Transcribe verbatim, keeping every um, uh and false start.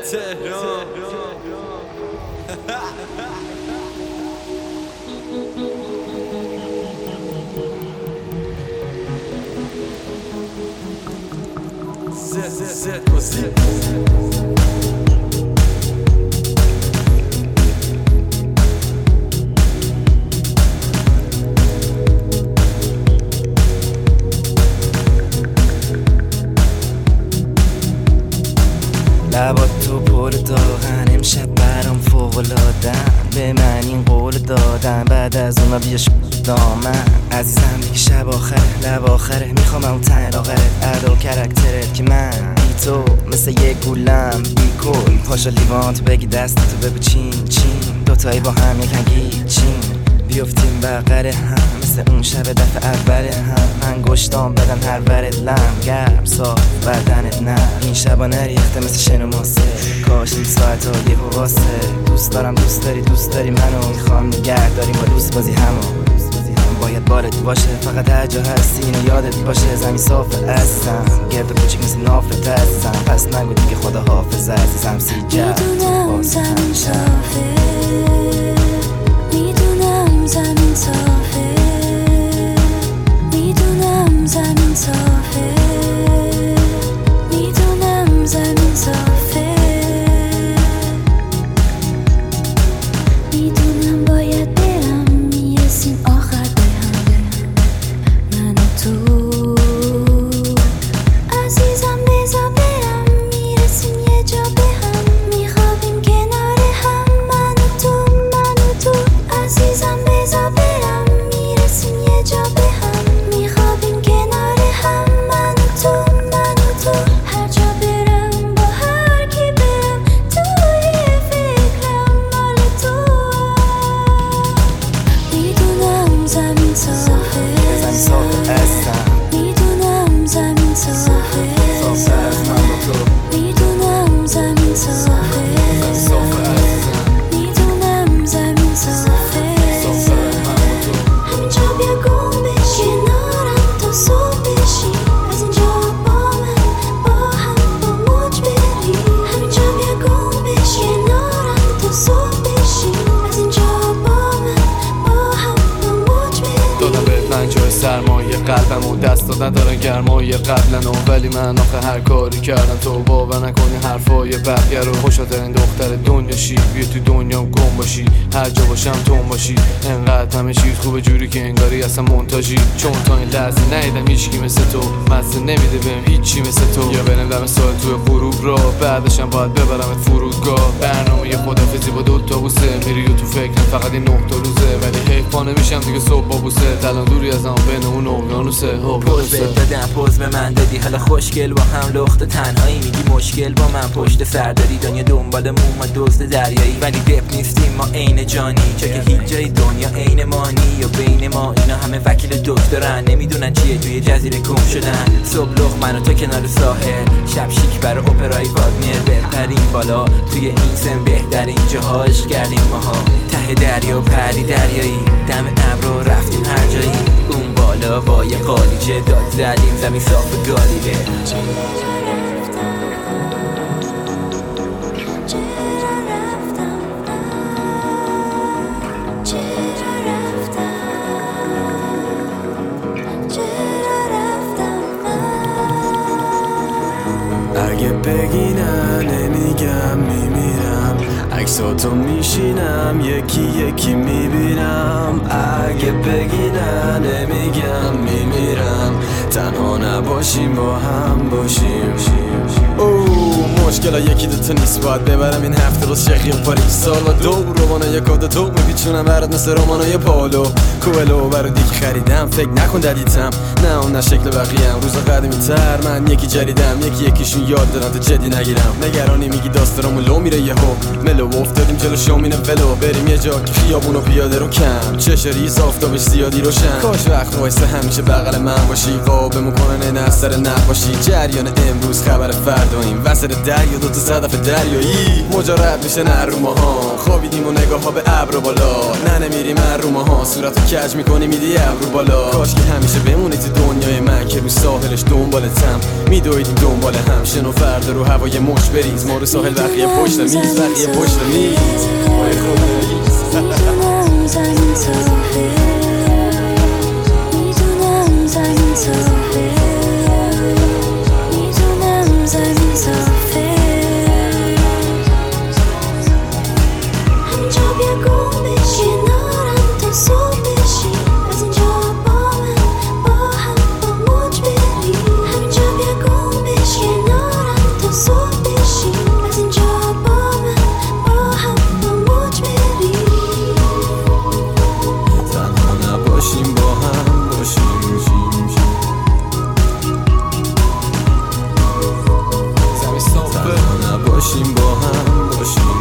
تهران. زد زد موسیقی لبات تو پر داغن امشب برام فوق‌العاده‌ن به من این قول دادن بعد از اونا بیاش دامن عزیزم دیگه شب آخره لب آخره میخوام اون تن آخرت ادا و کرکترت که من بی تو مثل یه گولم بی کل پاشا لیوانت بگی دستتو بگو چین چین دوتایی با هم یکن گیچین بیفتیم بغل هم مثل اون شب دفعه اول هم انگشتام بدن هر ورد لم گرم صاف بدنت نه این شبا نریخته مثل شن و ماسه کاش این ساعت ها یه واسه دوست دارم دوست داری دوست داری منو میخوام نگه داریم با دوست بازی همو باید بالت باشه فقط هر جا هستی اینو یادت باشه زمین صافه عزیزم گرد و کوچیک مثل نافت عزیزم پس نگو دیگه خدا حافظ عزیزم سی جد میدونم زمین صافه میدونم زمین صافه میدونم زمین صافه میدونم زمین صافه میدونم باید برم میرسیم آخر به هم من و تو عزیزم بذار برم میرسیم یه جا به هم میخوابیم کنار هم من و تو من و تو عزیزم بذار برم میرسیم یه جا به هم میخوابیم کنار هم من و تو من و تو هر جا برم با هر کی برم توی فکرم مال تو میدونم زمین صافه زمین صافه عزیزم میدونم زمین صافه صافه از من با تو میدونم زمین صافه صافه عزیزم میدونم زمین صافه صافه از من با تو همینجا بیا گم بشی کنارم تا صبح بشی از اینجا با من با هم با موج بری همینجا بیا گم بشی کنارم تا صبح بشی از اینجا با من با هم با موج بری دادم به پنجاه سرمایه قلبم و دست ندارن گرمای قبلن ولی من آخه هر کاری کردم تو باور نکنی حرفای بقیه رو خوشاترین دختر دنیا شی بیا تو دنیام گم باشی هر جا باشم تو باشی انقدر همه چیز خوبه جوری که انگاری اصلا مونتاژی چون تا این لحظه ندیدم هیچکی مثل تو مزه نمیده بهم هیچی مثل تو یا برم دم سال توی غروب را بعدشم باید ببرمت فرودگاه برنامه یه خدافزی با دوتا بوسه میری و تو فکرم فقط این نه تا روزه ولی حیفا نمیشم دیگه صبح با بوسه الان دوری از هم بین اون اقیانوسه پوز دادم پوز به من دادی حالا خوشگل با هم لخت تنهایی میگی مشکل با من پشت سر داری دنیا دنبال موما دزد دریایی ولی دپ نیستیم ما عین جانی چه که هیچ جای دنیا عین مانی یا بین ما اینا همه وکیل دکترن نمیدونن چیه توی جزیره گم شدن صبح لخ من و تو کنار ساحل شب شیک برای اپرای وادمیر بهترین بالا توی این سن بهترین جاهاش کردیم ماها ته دریا پری دریایی دم ابرو رفتیم هر جایی اون بالا با یه قالیچه داد زدیم زمین صاف گالیله اگه بگی نه نمیگم میمیرم عکساتو میشینم یکی یکی میبینم اگه بگی نه نمیگم میمیرم تنها نباشیم با هم باشیم اوه مشکل یکی دوتا نیست باید ببرم این هفته روز شیخی و پاریس سال و دو رومانه یک و دو میپیچونم برات مثل رومانای پالو کوئلو برای دیگه خریدم فکر نکن ددیتم نه اون نه شکل بقیه‌ام روزا قدیمی تر من یکی جدیدم یکی یکیشون یاد دادن تا جدی نگیرم نگرانی میگی داستانمون لو میره یهو ملو افتادیم جلو شومینه ولو بریم یه جا که خیابون و پیاده رو کم چش ریز آفتابش زیادی روشن کاش وقت وایسه همیشه بغل من باشی قابمون کنن نه اثر نقاشی جریان امروز خبر فرداییم وسط دریا دوتا صدف دریایی مجرد میشه نرومه ها خوابیدیم و نگاه ها به ابر بالا نه نمیریم رومه ها صورتو کج میکنی میدی ابرو بالا کاش که همیشه بمونی تو دنیای من که رو ساحلش دنبالتم میدویدیم دنبال هم شنو فردا رو هوای مش بریز ما رو ساحل بقیه پشت میز بقیه پشت میز وای خداییست میدونم زمین صافه میدونم زمین صافه میدونم زمین صافه همینجا بیا گم بشی کنارم تا صبح بشی از اینجا با من با هم با موج بری همینجا بیا گم بشی کنارم تا صبح بشی از اینجا با من با هم با موج بری تنها نباشیم با هم باشیم زمین صافه تنها نباشیم با هم باشیم